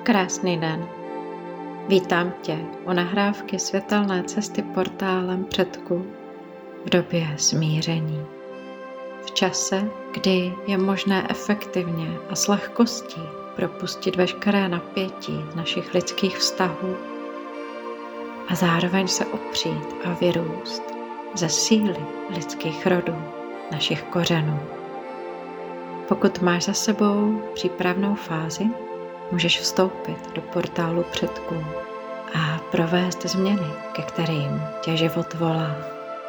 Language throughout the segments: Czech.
Krásný den. Vítám tě u nahrávky světelné cesty portálem předků v době smíření. V čase, kdy je možné efektivně a s lehkostí propustit veškeré napětí našich lidských vztahů a zároveň se opřít a vyrůst ze síly lidských rodů, našich kořenů. Pokud máš za sebou přípravnou fázi, můžeš vstoupit do portálu předků a provést změny, ke kterým tě život volá.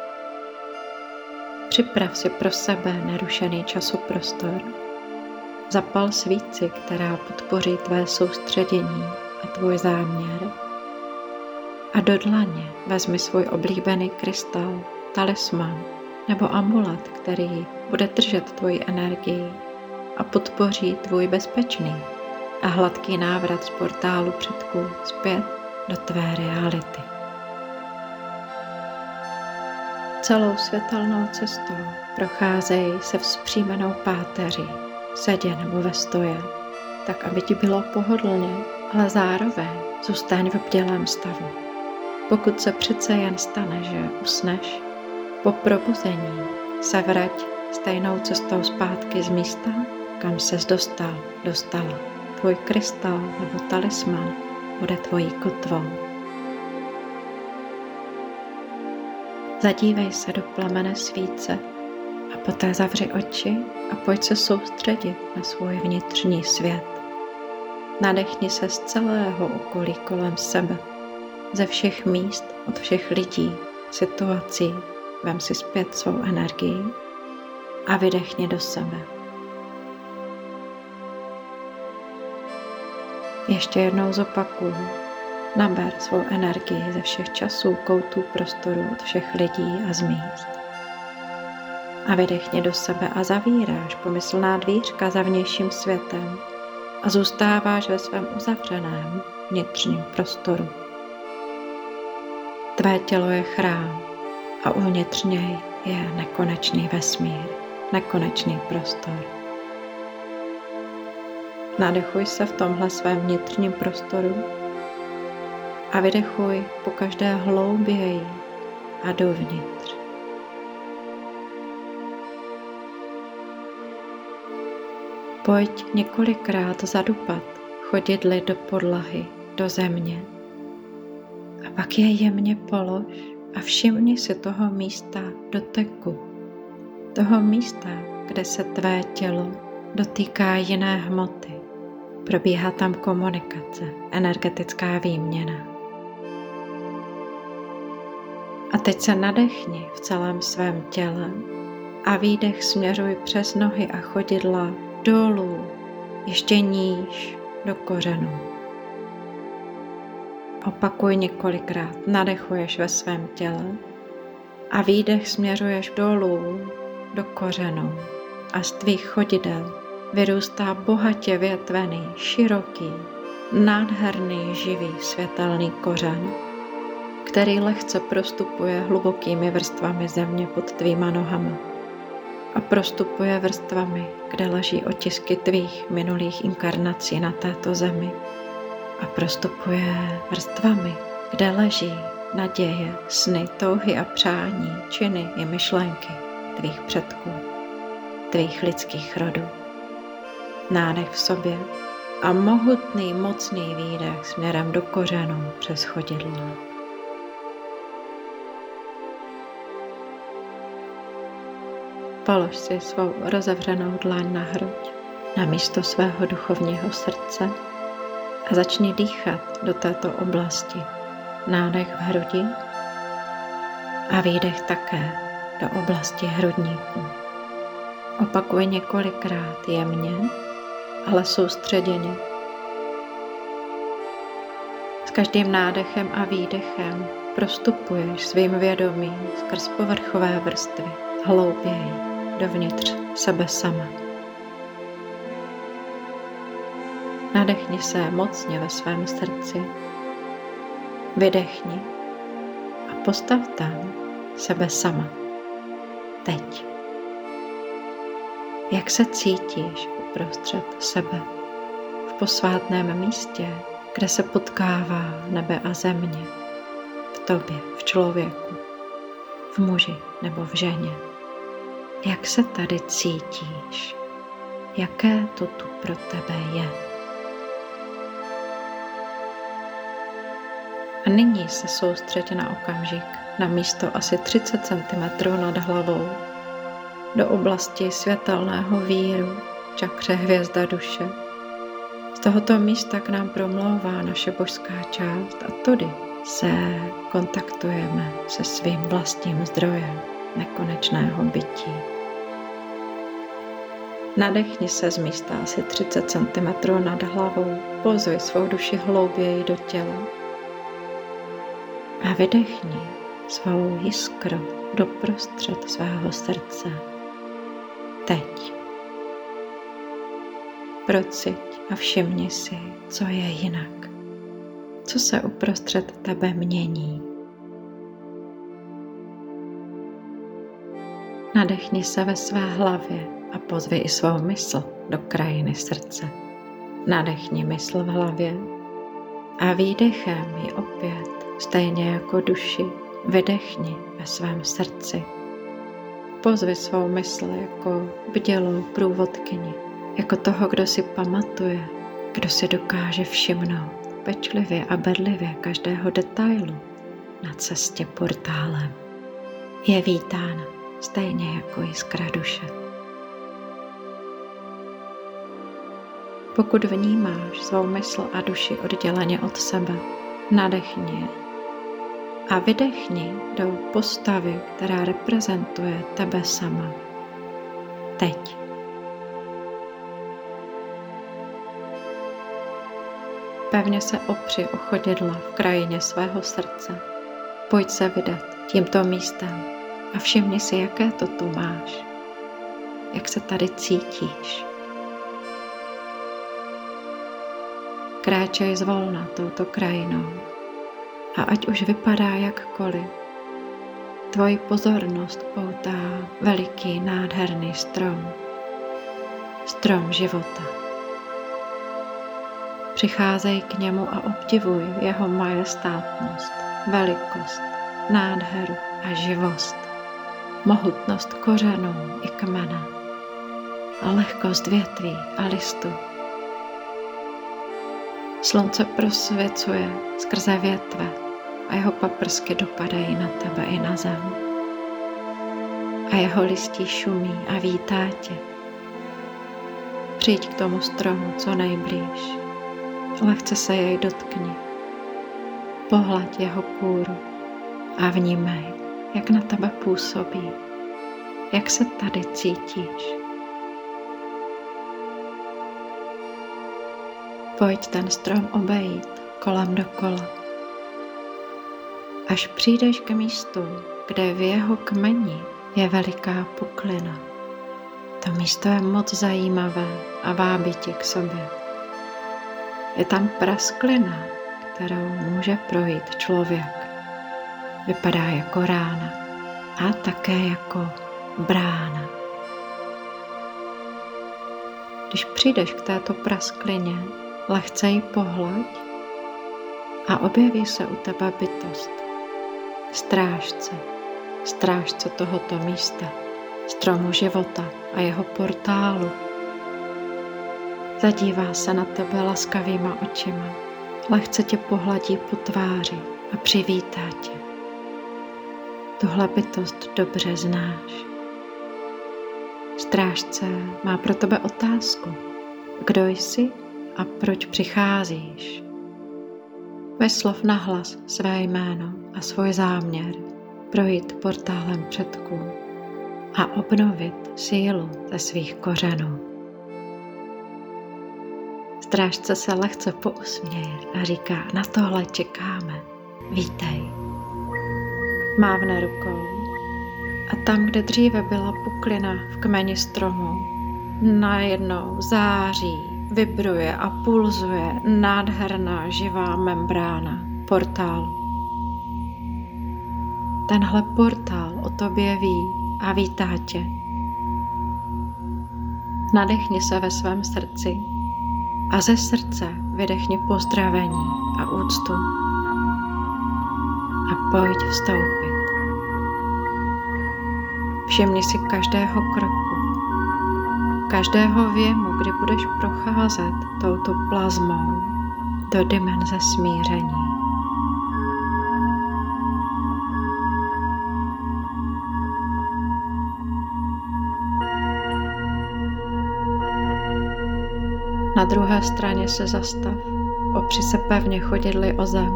Připrav si pro sebe nerušený časoprostor. Zapal svíci, která podpoří tvé soustředění a tvůj záměr. A do dlaně vezmi svůj oblíbený krystal, talisman nebo amulet, který bude držet tvoji energii a podpoří tvůj bezpečný a hladký návrat z portálu předků zpět do tvé reality. Celou světelnou cestou procházej se vzpřímenou páteří, sedě nebo ve stoje, tak aby ti bylo pohodlně, ale zároveň zůstaň v bdělém stavu. Pokud se přece jen stane, že usneš, po probuzení se vrať stejnou cestou zpátky z místa, kam ses dostala. Tvůj krystal nebo talisman bude tvojí kotvou. Zadívej se do plamene svíce a poté zavři oči a pojď se soustředit na svůj vnitřní svět. Nadechni se z celého okolí kolem sebe, ze všech míst, od všech lidí, situací, vem si zpět svou energii a vydechni do sebe. Ještě jednou zopakuju, naber svou energii ze všech časů, koutů, prostoru, od všech lidí a z míst. A vydechni do sebe a zavíráš pomyslná dvířka za vnějším světem a zůstáváš ve svém uzavřeném vnitřním prostoru. Tvé tělo je chrám a uvnitř něj je nekonečný vesmír, nekonečný prostor. Nadechuj se v tomhle svém vnitřním prostoru a vydechuj pokaždé hlouběji a dovnitř. Pojď několikrát zadupat chodidly do podlahy, do země a pak je jemně polož a všimni si toho místa doteku, toho místa, kde se tvé tělo dotýká jiné hmoty. Probíhá tam komunikace, energetická výměna. A teď se nadechni v celém svém těle a výdech směřuj přes nohy a chodidla dolů, ještě níž do kořenů. Opakuj několikrát, nadechuješ ve svém těle a výdech směřuješ dolů do kořenů a z tvých chodidel vyrůstá bohatě větvený, široký, nádherný, živý, světelný kořen, který lehce prostupuje hlubokými vrstvami země pod tvýma nohama a prostupuje vrstvami, kde leží otisky tvých minulých inkarnací na této zemi a prostupuje vrstvami, kde leží naděje, sny, touhy a přání, činy i myšlenky tvých předků, tvých lidských rodů. Nádech v sobě a mohutný, mocný výdech směrem do kořenů přes chodidla. Polož si svou rozevřenou dlaň na hruď, na místo svého duchovního srdce a začni dýchat do této oblasti. Nádech v hrudi a výdech také do oblasti hrudníku. Opakuj několikrát jemně, ale soustředěně. S každým nádechem a výdechem prostupuješ svým vědomím skrz povrchové vrstvy hlouběji dovnitř sebe sama. Nadechni se mocně ve svém srdci, vydechni a postav tam sebe sama. Teď. Jak se cítíš uprostřed sebe, v posvátném místě, kde se potkává nebe a země, v tobě, v člověku, v muži nebo v ženě. Jak se tady cítíš? Jaké to tu pro tebe je? A nyní se soustřeď na okamžik, na místo asi 30 cm nad hlavou, do oblasti světelného víru, čakře hvězda duše. Z tohoto místa k nám promlouvá naše božská část a tudy se kontaktujeme se svým vlastním zdrojem nekonečného bytí. Nadechni se z místa asi 30 cm nad hlavou, pozvi svou duši hlouběji do těla a vydechni svou jiskru doprostřed svého srdce. Teď. Prociť a všimni si, co je jinak, co se uprostřed tebe mění. Nadechni se ve své hlavě a pozvi i svou mysl do krajiny srdce. Nadechni mysl v hlavě a výdechem ji opět, stejně jako duši, vydechni ve svém srdci. Pozvi svou mysl jako bdělou průvodkyni, jako toho, kdo si pamatuje, kdo si dokáže všimnout pečlivě a bedlivě každého detailu na cestě portálem. Je vítána stejně jako jiskra duše. Pokud vnímáš svou mysl a duši odděleně od sebe, nadechni je a vydechni do postavy, která reprezentuje tebe sama. Teď. Pevně se opři o chodidla v krajině svého srdce. Pojď se vydat tímto místem a všimni si, jaké to tu máš. Jak se tady cítíš. Kráčej zvolna touto krajinou a ať už vypadá jakkoliv, tvoji pozornost poutá veliký nádherný strom. Strom života. Přicházej k němu a obdivuj jeho majestátnost, velikost, nádheru a živost, mohutnost kořenů i kmene a lehkost větví a listů. Slunce prosvěcuje skrze větve a jeho paprsky dopadají na tebe i na zem. A jeho listí šumí a vítá tě. Přijď k tomu stromu co nejblíž. Lehce se jej dotkni. Pohlaď jeho kůru a vnímej, jak na tebe působí, jak se tady cítíš. Pojď ten strom obejít kolem dokola. Až přijdeš k místu, kde v jeho kmeni je veliká puklina. To místo je moc zajímavé a vábí tě k sobě. Je tam prasklina, kterou může projít člověk. Vypadá jako rána a také jako brána. Když přijdeš k této prasklině, lehce ji pohlaď a objeví se u tebe bytost. Strážce tohoto místa, stromu života a jeho portálu. Zadívá se na tebe laskavýma očima, lehce tě pohladí po tváři a přivítá tě. Tuhle bytost dobře znáš. Strážce má pro tebe otázku. Kdo jsi a proč přicházíš? Vyslov nahlas své jméno a svůj záměr projít portálem předků a obnovit sílu ze svých kořenů. Strážce se lehce pousměje a říká, na tohle čekáme, vítej. Mávne rukou a tam, kde dříve byla puklina v kmeni stromu, najednou září, vibruje a pulzuje nádherná živá membrána, portál. Tenhle portál o tobě ví a vítá tě. Nadechni se ve svém srdci A ze srdce vydechni pozdravení a úctu a pojď vstoupit. Všimni si každého kroku, každého věmu, kdy budeš procházet touto plazmou do dimenze smíření. Na druhé straně se zastav, opři se pevně chodidly o zem.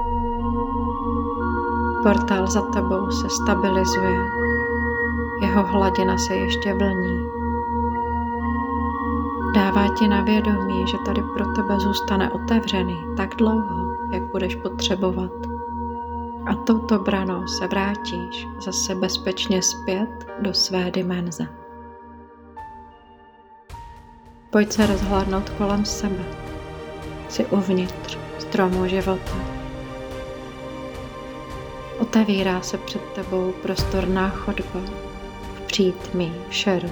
Portál za tebou se stabilizuje, jeho hladina se ještě vlní. Dává ti na vědomí, že tady pro tebe zůstane otevřený tak dlouho, jak budeš potřebovat. A touto branou se vrátíš zase bezpečně zpět do své dimenze. Pojď se rozhlédnout kolem sebe. Jsi uvnitř stromu života. Otevírá se před tebou prostorná chodba v přítmí, v šeru.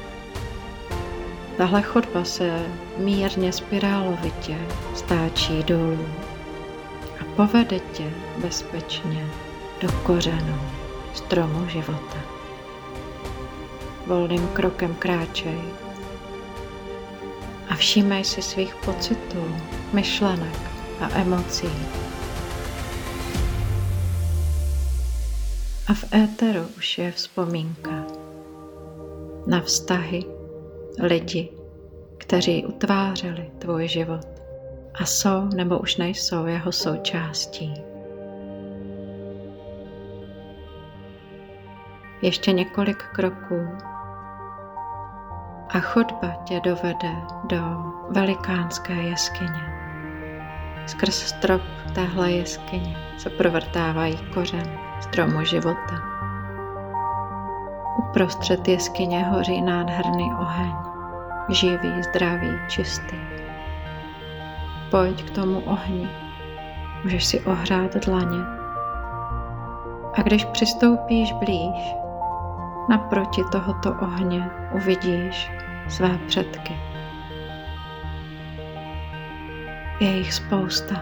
Tahle chodba se mírně spirálovitě stáčí dolů a povede tě bezpečně do kořenů stromu života. Volným krokem kráčej a všímej si svých pocitů, myšlenek a emocí. A v éteru už je vzpomínka na vztahy, lidi, kteří utvářeli tvůj život a jsou nebo už nejsou jeho součástí. Ještě několik kroků a chodba tě dovede do velikánské jeskyně. Skrz strop téhle jeskyně se provrtávají kořen stromu života. Uprostřed jeskyně hoří nádherný oheň, živý, zdravý, čistý. Pojď k tomu ohni, můžeš si ohřát dlaně. A když přistoupíš blíž, naproti tohoto ohně uvidíš své předky. Je jich spousta.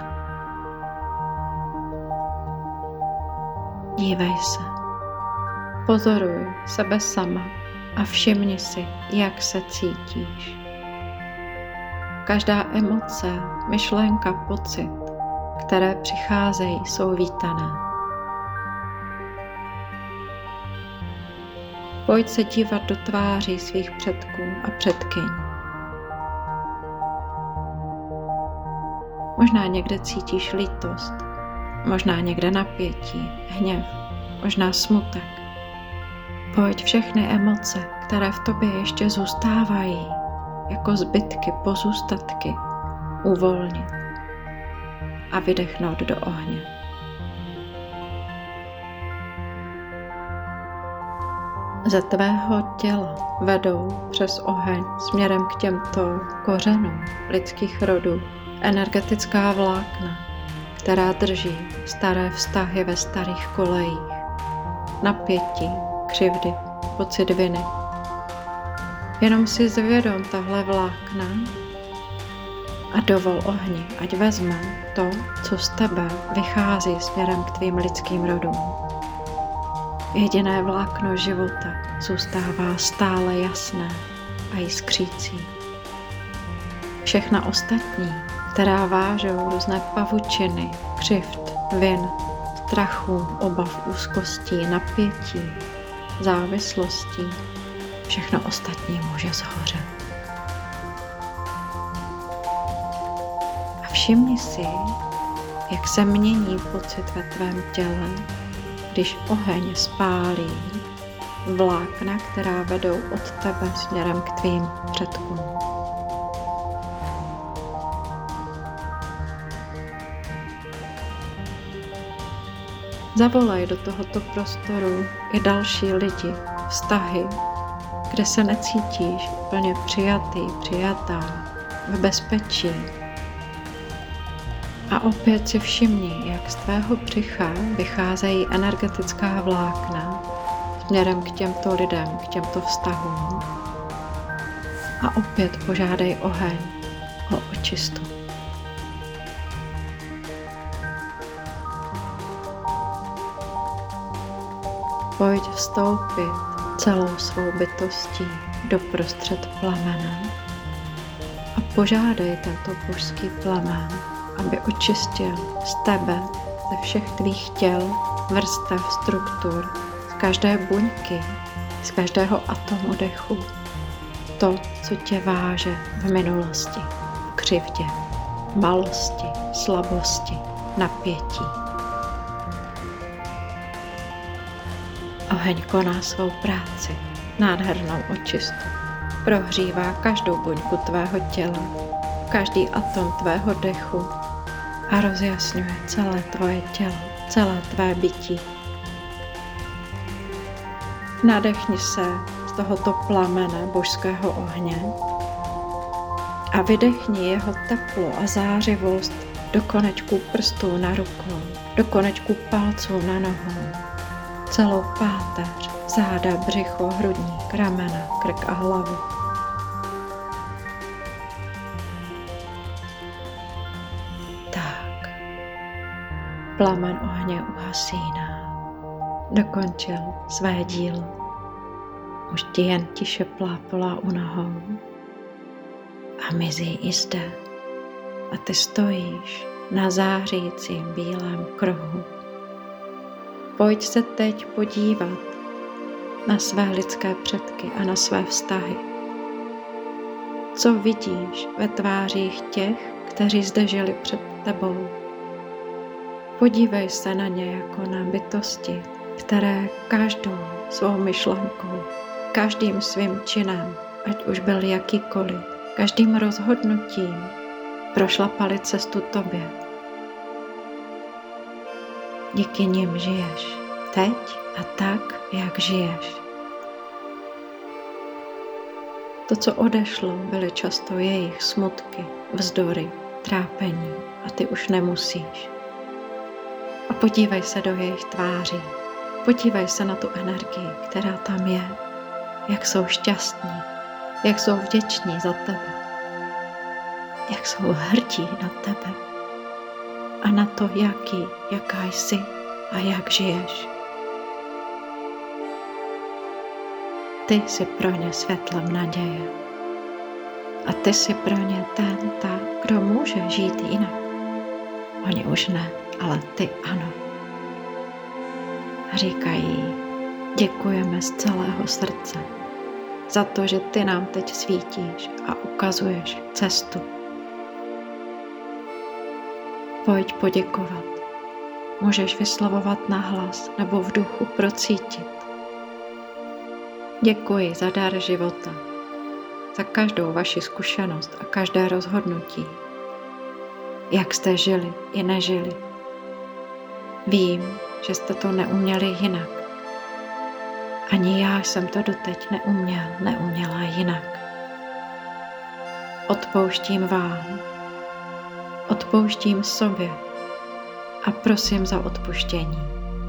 Dívej se. Pozoruj sebe sama a všimni si, jak se cítíš. Každá emoce, myšlenka, pocit, které přicházejí, jsou vítané. Pojď se dívat do tváří svých předků a předkyň. Možná někde cítíš lítost, možná někde napětí, hněv, možná smutek. Pojď všechny emoce, které v tobě ještě zůstávají, jako zbytky, pozůstatky, uvolnit a vydechnout do ohně. Ze tvého těla vedou přes oheň směrem k těmto kořenům lidských rodů energetická vlákna, která drží staré vztahy ve starých kolejích, napětí, křivdy, pocit viny. Jenom si zvědom tahle vlákna a dovol ohni, ať vezme to, co z tebe vychází směrem k tvým lidským rodům. Jediné vlákno života zůstává stále jasné a jiskřící. Všechna ostatní, která vážou různé pavučiny, křivd, vin, strachu, obav, úzkostí, napětí, závislostí, všechno ostatní může shořet. A všimni si, jak se mění pocit ve tvém těle, když oheň spálí vlákna, která vedou od tebe směrem k tvým předkům. Zavolej do tohoto prostoru i další lidi, vztahy, kde se necítíš plně přijatý, přijatá, v bezpečí. A opět si všimni, jak z tvého břicha vycházejí energetická vlákna směrem k těmto lidem, k těmto vztahům. A opět požádej oheň, o očistu. Pojď vstoupit celou svou bytostí do prostřed plamene a požádej tento božský plamen, aby očistil z tebe, ze všech tvých těl, vrstev, struktur, z každé buňky, z každého atomu dechu, to, co tě váže v minulosti, v křivdě, malosti, slabosti, napětí. Oheň koná svou práci, nádhernou očistu. Prohřívá každou buňku tvého těla, každý atom tvého dechu a rozjasňuje celé tvoje tělo, celé tvé bytí. Nadechni se z tohoto plamene božského ohně a vydechni jeho teplo a zářivost do konečků prstů na rukou, do konečků palců na nohou, celou páteř, záda, břicho, hrudník, ramena, krk a hlavu. Tak. Plamen ohně uhasíná. Dokončil své dílo. Už ti jen tiše plápolá u nohou a mizí i zde. A ty stojíš na zářícím bílém kruhu. Pojď se teď podívat na své lidské předky a na své vztahy. Co vidíš ve tvářích těch, kteří zde žili před tebou? Podívej se na ně jako na bytosti, které každou svou myšlenkou, každým svým činem, ať už byl jakýkoliv, každým rozhodnutím prošlapali cestu tobě. Díky nim žiješ teď a tak, jak žiješ. To, co odešlo, byly často jejich smutky, vzdory, trápení a ty už nemusíš. A podívej se do jejich tváří, podívej se na tu energii, která tam je, jak jsou šťastní, jak jsou vděční za tebe, jak jsou hrdí na tebe a na to, jaká jsi a jak žiješ. Ty jsi pro ně světlem naděje. A ty jsi pro ně ta, kdo může žít jinak. Oni už ne, ale ty ano. A říkají, děkujeme z celého srdce za to, že ty nám teď svítíš a ukazuješ cestu. Pojď poděkovat. Můžeš vyslovovat nahlas nebo v duchu procítit. Děkuji za dar života, za každou vaši zkušenost a každé rozhodnutí. Jak jste žili i nežili. Vím, že jste to neuměli jinak. Ani já jsem to doteď neuměla jinak. Odpouštím vám. Odpouštím sobě a prosím za odpuštění.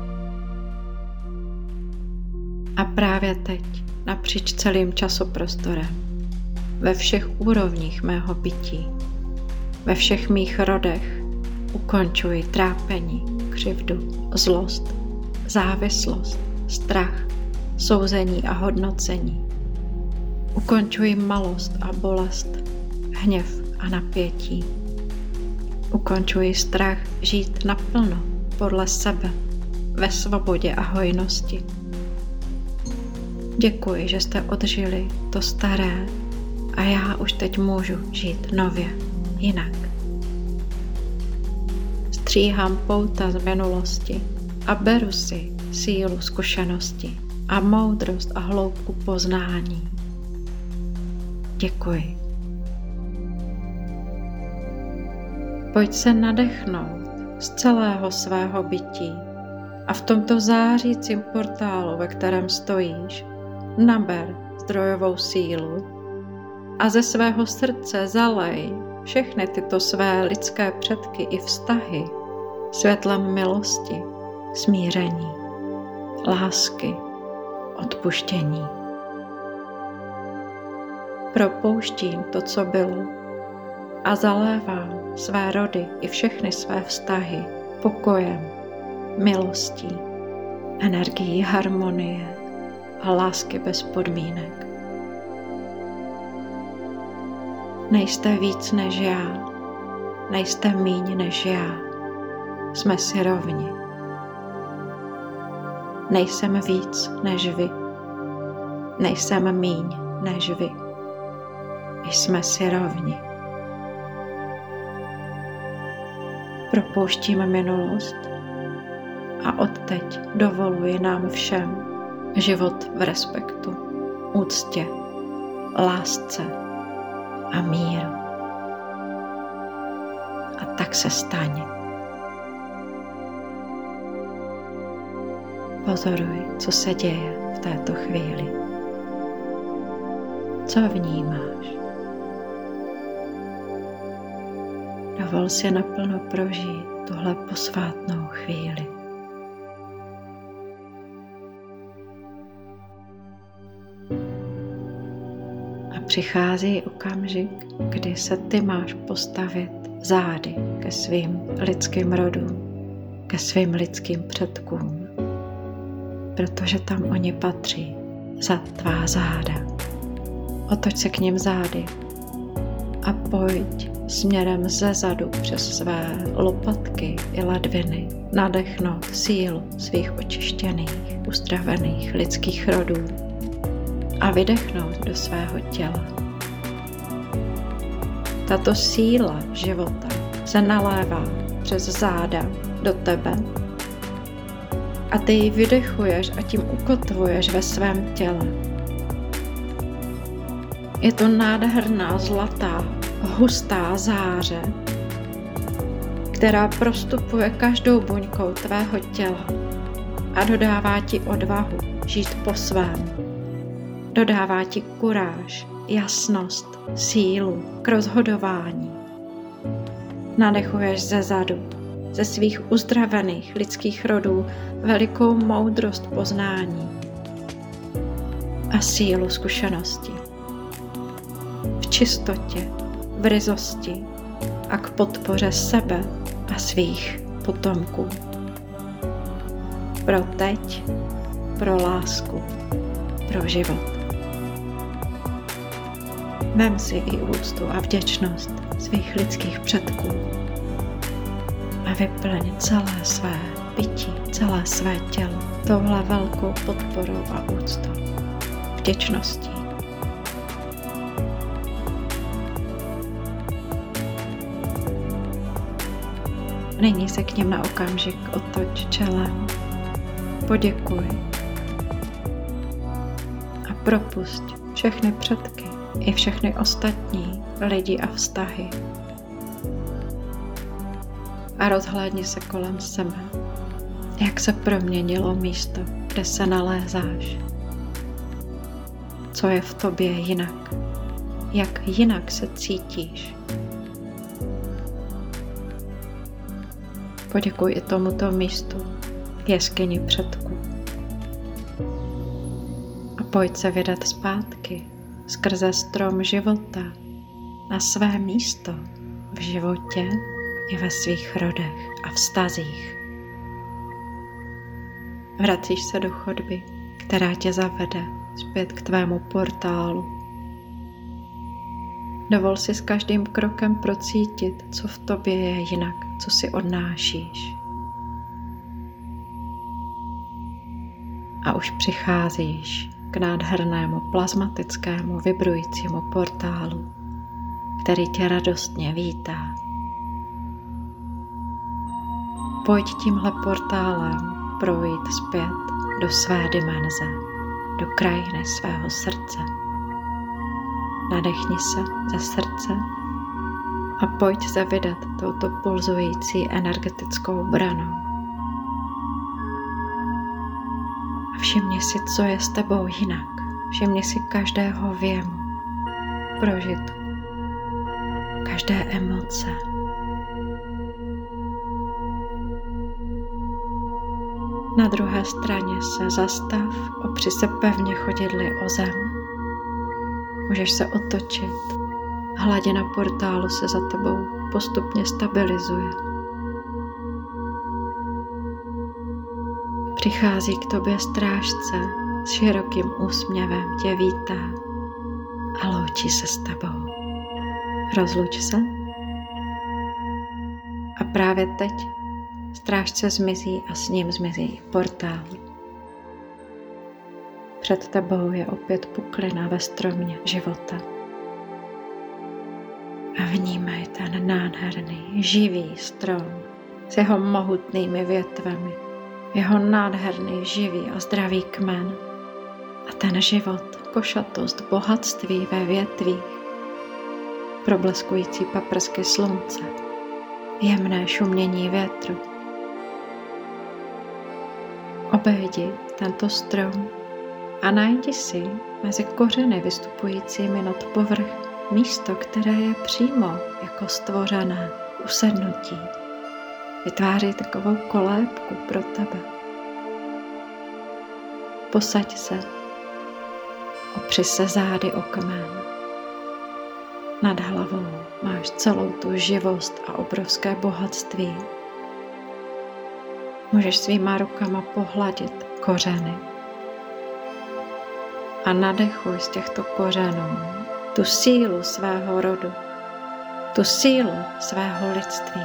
A právě teď, napříč celým časoprostorem, ve všech úrovních mého bytí, ve všech mých rodech, ukončuji trápení, křivdu, zlost, závislost, strach, souzení a hodnocení. Ukončuji malost a bolest, hněv a napětí. Ukončuji strach žít naplno, podle sebe, ve svobodě a hojnosti. Děkuji, že jste odžili to staré a já už teď můžu žít nově, jinak. Stříhám pouta z minulosti a beru si sílu zkušenosti a moudrost a hloubku poznání. Děkuji. Pojď se nadechnout z celého svého bytí a v tomto zářícím portálu, ve kterém stojíš, naber zdrojovou sílu a ze svého srdce zalej všechny tyto své lidské předky i vztahy světlem milosti, smíření, lásky, odpuštění. Propouštím to, co bylo a zalévá své rody i všechny své vztahy pokojem, milostí, energií harmonie a lásky bez podmínek. Nejste víc než já, nejste míň než já, jsme si rovni. Nejsem víc než vy, nejsem míň než vy, jsme si rovni. Propouštím minulost a odteď dovoluji nám všem život v respektu, úctě, lásce a míru. A tak se stane. Pozoruj, co se děje v této chvíli. Co vnímáš? Dovol si naplno prožít tuhle posvátnou chvíli. A přichází okamžik, kdy se ty máš postavit zády ke svým lidským rodům, ke svým lidským předkům, protože tam oni patří, za tvá záda. Otoč se k nim zády a pojď směrem zezadu přes své lopatky i ledviny nadechnout sílu svých očištěných, uzdravených lidských rodů a vydechnout do svého těla. Tato síla života se nalévá přes záda do tebe a ty ji vydechuješ a tím ukotvuješ ve svém těle. Je to nádherná, zlatá, hustá záře, která prostupuje každou buňkou tvého těla a dodává ti odvahu žít po svém. Dodává ti kuráž, jasnost, sílu k rozhodování. Nadechuješ zezadu, ze svých uzdravených lidských rodů velikou moudrost poznání a sílu zkušenosti. V čistotě, v ryzosti a k podpoře sebe a svých potomků. Pro teď, pro lásku, pro život. Vem si i úctu a vděčnost svých lidských předků a vyplň celé své bytí, celé své tělo touhle velkou podporou a úctou, vděčností. Nyní se k nim na okamžik otoč čelem, poděkuj a propusť všechny předky i všechny ostatní lidi a vztahy. A rozhlédni se kolem sebe, jak se proměnilo místo, kde se nalézáš. Co je v tobě jinak, jak jinak se cítíš. Poděkuj i tomuto místu, jeskyni předků. A pojď se vydat zpátky skrze strom života na své místo v životě i ve svých rodech a vztazích. Vracíš se do chodby, která tě zavede zpět k tvému portálu. Dovol si s každým krokem procítit, co v tobě je jinak, co si odnášíš. A už přicházíš k nádhernému plazmatickému vibrujícímu portálu, který tě radostně vítá. Pojď tímhle portálem projít zpět do své dimenze, do krajiny svého srdce. Nadechni se ze srdce a pojď se vydat touto pulzující energetickou branou. A všimni si, co je s tebou jinak. Všimni si každého věmu, prožitku, každé emoce. Na druhé straně se zastav, opři se pevně chodidly o zem. Můžeš se otočit Hladina portálu se za tebou postupně stabilizuje. Přichází k tobě strážce, s širokým úsměvem tě vítá a loučí se s tebou. Rozluč se. A právě teď strážce zmizí a s ním zmizí i portál. Před tebou je opět puklina ve stromě života. A vnímej ten nádherný, živý strom s jeho mohutnými větvemi, jeho nádherný, živý a zdravý kmen a ten život, košatost, bohatství ve větvích, probleskující paprsky slunce, jemné šumění větru. Obejdi tento strom a najdi si mezi kořeny vystupujícími nad povrch místo, které je přímo jako stvořené k usednutí. Vytváří takovou kolébku pro tebe. Posaď se, opři se zády o kmen. Nad hlavou máš celou tu živost a obrovské bohatství. Můžeš svýma rukama pohladit kořeny a nadechuj z těchto kořenů tu sílu svého rodu, tu sílu svého lidství.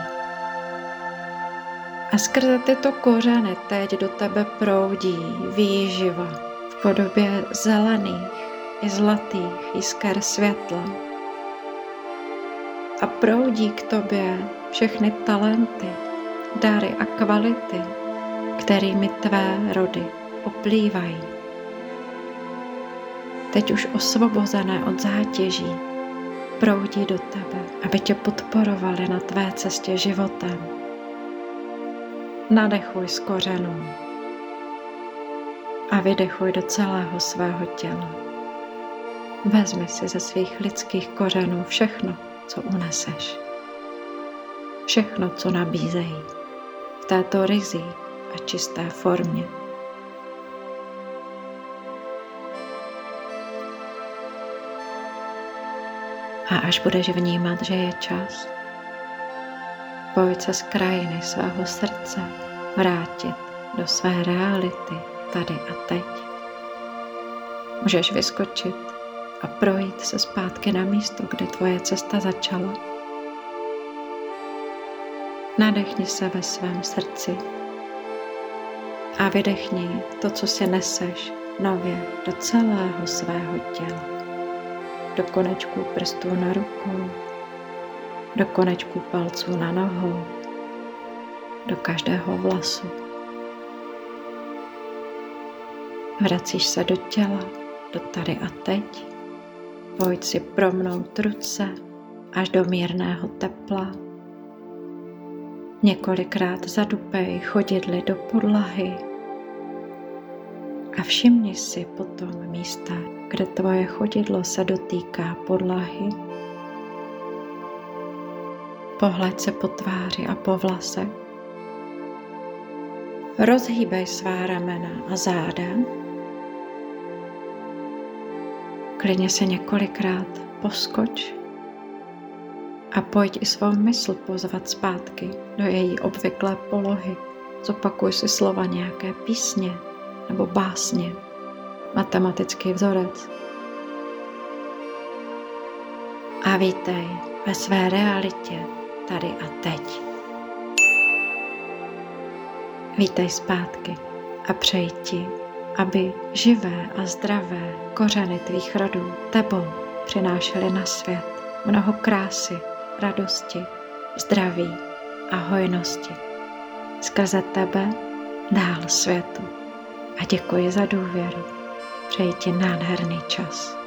A skrze tyto kořeny teď do tebe proudí výživa v podobě zelených i zlatých jisker světla. A proudí k tobě všechny talenty, dary a kvality, kterými tvé rody oplývají. Teď už osvobozené od zátěží proudí do tebe, aby tě podporovali na tvé cestě životem. Nadechuj z kořenů a vydechuj do celého svého těla. Vezmi si ze svých lidských kořenů všechno, co uneseš. Všechno, co nabízejí v této ryzí a čisté formě. A až budeš vnímat, že je čas, pojď se z krajiny svého srdce vrátit do své reality tady a teď. Můžeš vyskočit a projít se zpátky na místo, kde tvoje cesta začala. Nadechni se ve svém srdci a vydechni to, co si neseš nově do celého svého těla. Do konečků prstů na rukou, do konečků palců na nohou, do každého vlasu. Vracíš se do těla, do tady a teď. Pojď si promnout ruce až do mírného tepla. Několikrát zadupej chodidly do podlahy a všimni si potom místa, kde tvoje chodidlo se dotýká podlahy. Pohleď se po tváři a po vlasech. Rozhýbej svá ramena a záda. Klidně se několikrát poskoč a pojď i svou mysl pozvat zpátky do její obvyklé polohy. Zopakuj si slova nějaké písně nebo básně, matematický vzorec. A vítej ve své realitě tady a teď. Vítej zpátky a přeji ti, aby živé a zdravé kořeny tvých rodů tebou přinášely na svět mnoho krásy, radosti, zdraví a hojnosti. Skrze tebe dál světu. A děkuji za důvěru. Přeji ti nádherný čas.